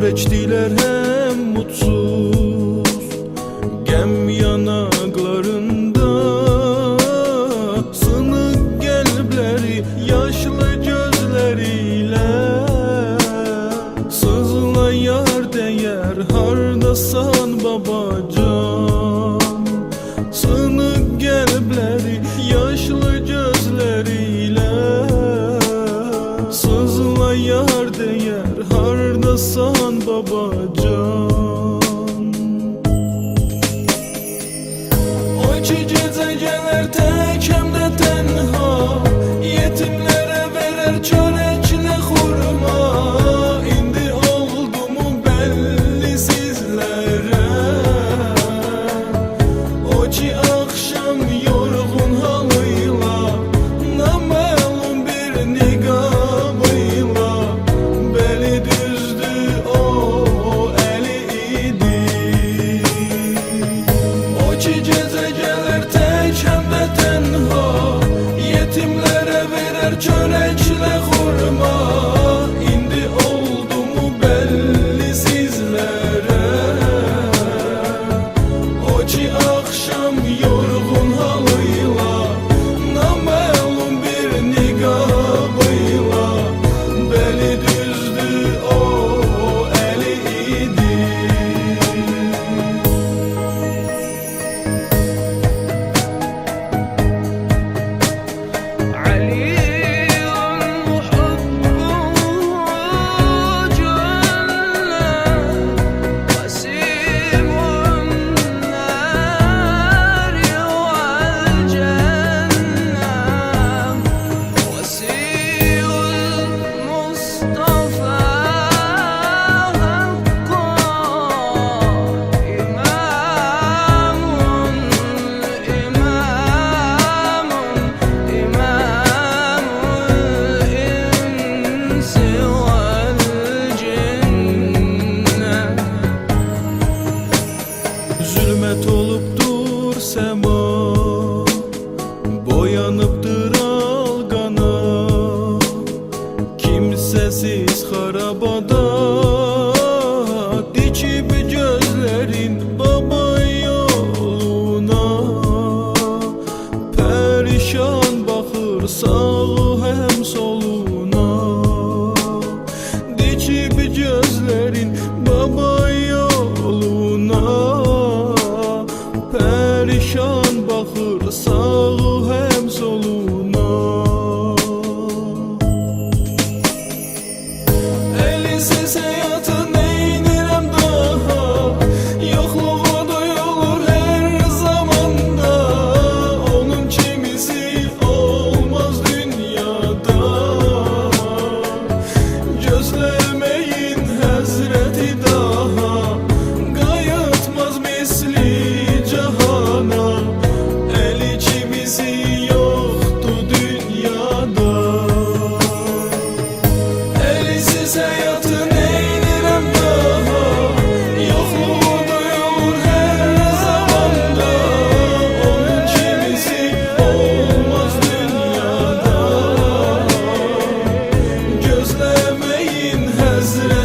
ettiler hem mutsuz, gem yanaklarında, sınık kalpleri, yaşlı gözleriyle sızlayar değer hardasan babacan. Sınık kalpleri, yaşlı gözleriyle sızlayar değer hardasan babacan. O ki gece gelir tek hem de tenha, yetimlere verer çörekle hurma. İndi oldu mu belli sizlere, o ki akşam yorgun halıyla, naməlum bir niqabıyla beli düzdü o eli idi. O ki gece gelir tek hem de tenha, yetimlere verer çörekle hurma. İndi oldu mu belli sizlere, o ki akşam yorgun halıyla, naməlum bir niqabıyla beli düzdü o eli idi. Zülmət olubdur səma, boyanıbdır alqana, kimsəsiz xarabada dikib gözlərin baba yoluna. Pərişan baxır sağı həm soluna, dikib gözlərin baba yoluna. Pərişan baxır sağı həm soluna. Elisiz həyatı neynirəm daha, yoxluğu duyulur hər zamanda. Onun kimisi olmaz dünyada, gözləməyin həzrəti daha, qayıtmaz misli cahana. Eli kimisi yoktu dünyada. Elisiz hayatı neynirəm daha, yoxluğu duyulur hər zamanda. Onun kimisi olmaz dünyada, gözləməyin həzrət